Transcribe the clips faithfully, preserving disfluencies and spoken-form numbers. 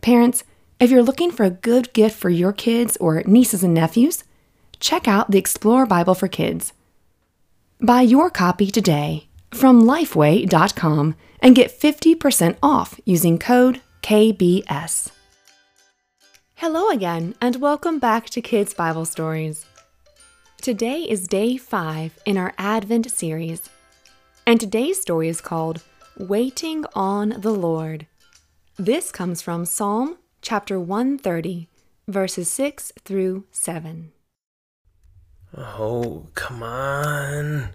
Parents, if you're looking for a good gift for your kids or nieces and nephews, check out the Explore Bible for Kids. Buy your copy today from lifeway dot com and get fifty percent off using code K B S. Hello again, and welcome back to Kids Bible Stories. Today is day five in our Advent series, and today's story is called Waiting on the Lord. This comes from Psalm chapter one thirty, verses six through seven. Oh, come on.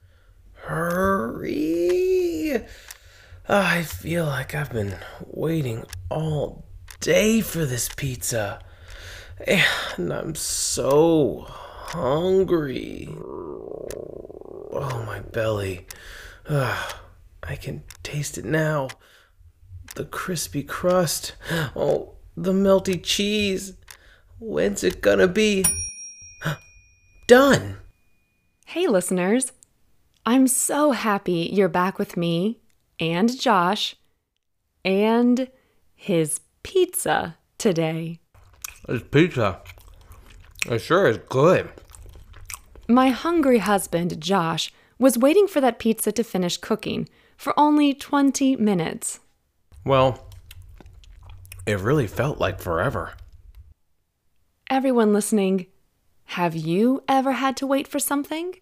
Hurry. I feel like I've been waiting all day for this pizza. And I'm so hungry. Oh, my belly. Ugh, I can taste it now. The crispy crust. Oh, the melty cheese. When's it gonna be done? Hey, listeners. I'm so happy you're back with me and Josh and his pizza today. This pizza, it sure is good. My hungry husband, Josh, was waiting for that pizza to finish cooking for only twenty minutes. Well, it really felt like forever. Everyone listening, have you ever had to wait for something?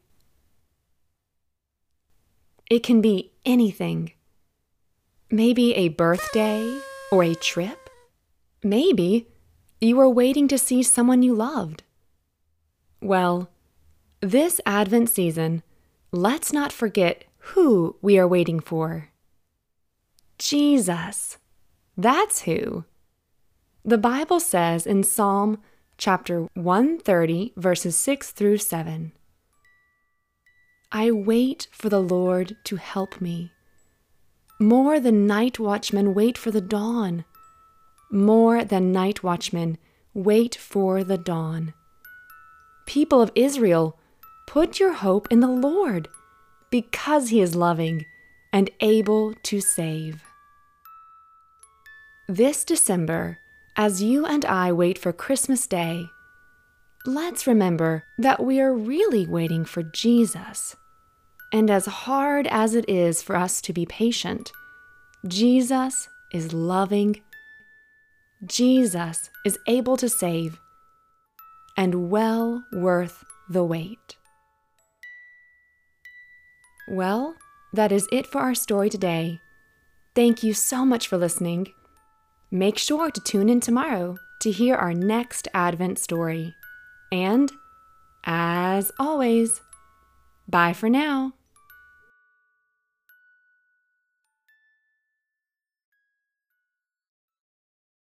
It can be anything. Maybe a birthday or a trip. Maybe you were waiting to see someone you loved. Well, this Advent season, let's not forget who we are waiting for. Jesus. That's who. The Bible says in Psalm chapter one thirty, verses six through seven, I wait for the Lord to help me. More than night watchmen wait for the dawn. More than night watchmen wait for the dawn. People of Israel, put your hope in the Lord, because He is loving and able to save. This December, as you and I wait for Christmas Day, let's remember that we are really waiting for Jesus. And as hard as it is for us to be patient, Jesus is loving. Jesus is able to save, and well worth the wait. Well, that is it for our story today. Thank you so much for listening. Make sure to tune in tomorrow to hear our next Advent story. And, as always, bye for now.